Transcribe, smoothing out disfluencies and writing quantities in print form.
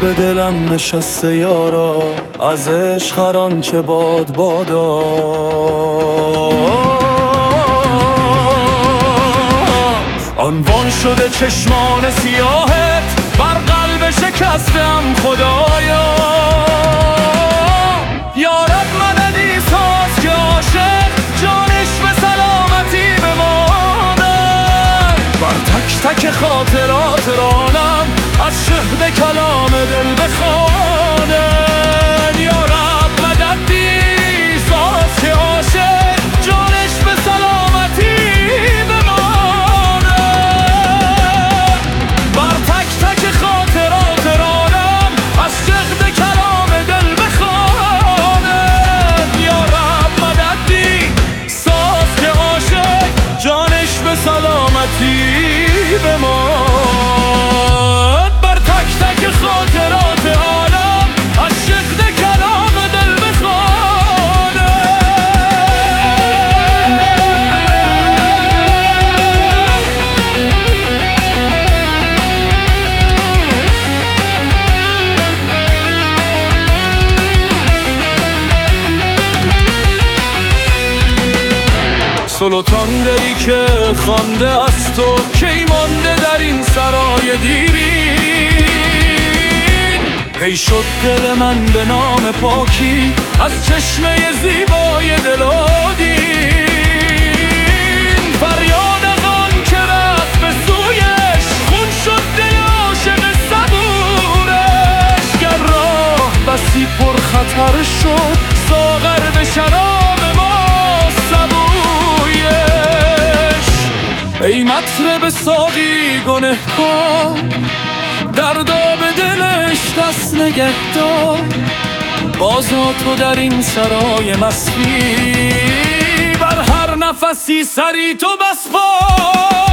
به دلم نشسته یارا، از عشق هر آنچه باد بادا. عنوان شده چشمان سیاهت بر قلب شکستم خدایا. یارب مددی ساز که عاشق جانش به سلامتی بمانه. بر تک تک خاطرات رانم از شهد کلام دل بخوانه. یارب مددی ساز که عاشق جانش به سلامتی بمانه. بر تک تک خاطرات رانم از شهد کلام دل بخوانه. یارب مددی ساز که عاشق جانش به سلامتی بمانه. خاطرات عالم از شهد کلام دل بخوانه. سلطان دلی که خوانده از تو کی مانده در این سرای دیرین. پی شد دل من به نام پاکی از چشمه زیبای دلادین. فریاد از آن که رفت به سویش خون شد دل عاشق صبورش. گر راه بسی پر خطر شد ساغر به شراب ما سبویش. ای مطرب ساقی گنهکار دردا به دلش دست نگهدار. بازا تو در این سرای مستی بر هر نفسی سری تو بسپار.